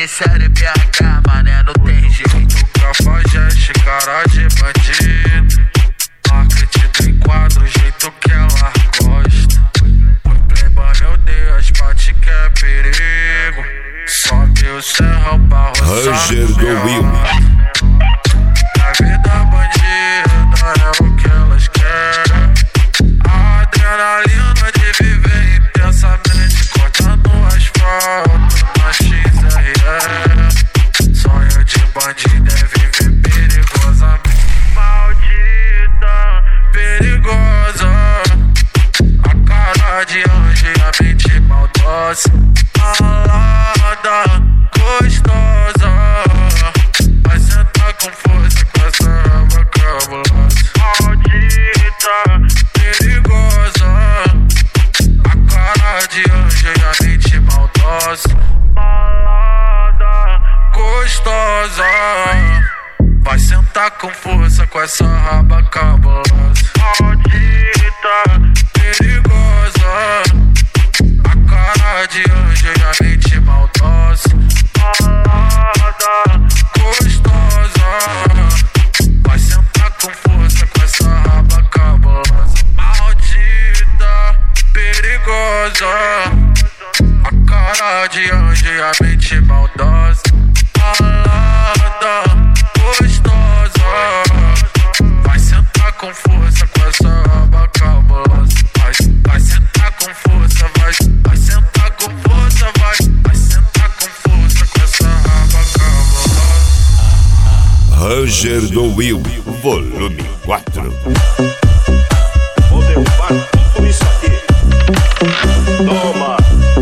série BH, mané, não tem jeito. Cafajeste, cara de bandido. Marketing tem quadro, jeito que ela gosta. O playboy, meu Deus, bate que é perigo. Sobe o serrão pra roçar Roger do Wilma. A vida bandida é o que elas querem. A adrenalina de viver intensamente, cortando asfalto na XRE. Sonho de bandido é viver perigosamente. Maldita, perigosa. A cara de anjo e a mente maldosa. Malada, gostosa. Vai sentar com força com essa raba cabulosa. Maldita, perigosa. A cara de anjo e a mente maldosa. Malada, gostosa. Vai sentar com força com essa raba cabulosa. Maldita, perigosa. A cara de anjo e a mente maldosa. Malada, gostosa. Vai sentar com força com essa raba cabulosa. Maldita, perigosa. A cara de anjo e a mente maldosa. Malada, gostosa. Vai sentar com força com essa raba cabulosa. Vai sentar com força, vai sentar com força, vai sentar com força com essa raba cabulosa. Roger do Will, volume 4. Vou derrubar tudo isso aqui. Toma.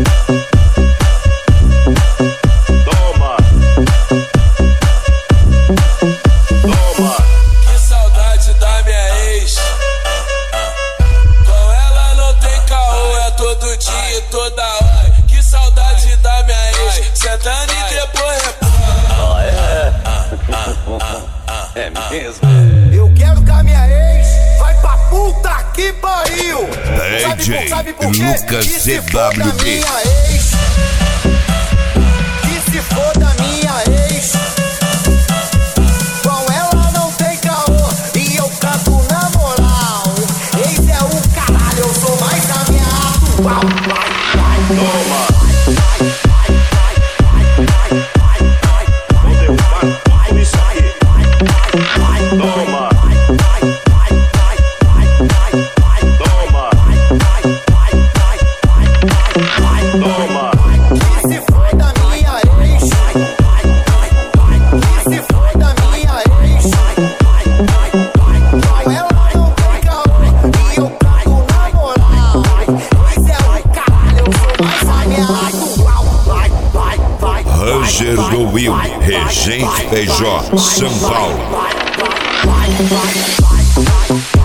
Toma. Toma. Que saudade da minha ex. Com ela não tem caô, é todo dia e toda hora. Que saudade da minha ex. Sentando e depois É mesmo? Eu quero que a minha ex vai pra puta que pariu. DJ sabe por quê? Lucas Que se for da CWB. minha ex. Que se for da minha ex. Com ela não tem caô e eu canto na moral. Ex é o caralho, eu sou mais ameaço. Vai. Toma. Vou derrubar tudo isso aqui. Toma. Toma. Toma. Que se for da minha ex. Que se for da minha ex. Com ela não tem caô e eu canto na moral. Ex é o caralho, eu sou mais ameaço. Vai. Roger do Will, Regente PJ, São Paulo. Vai.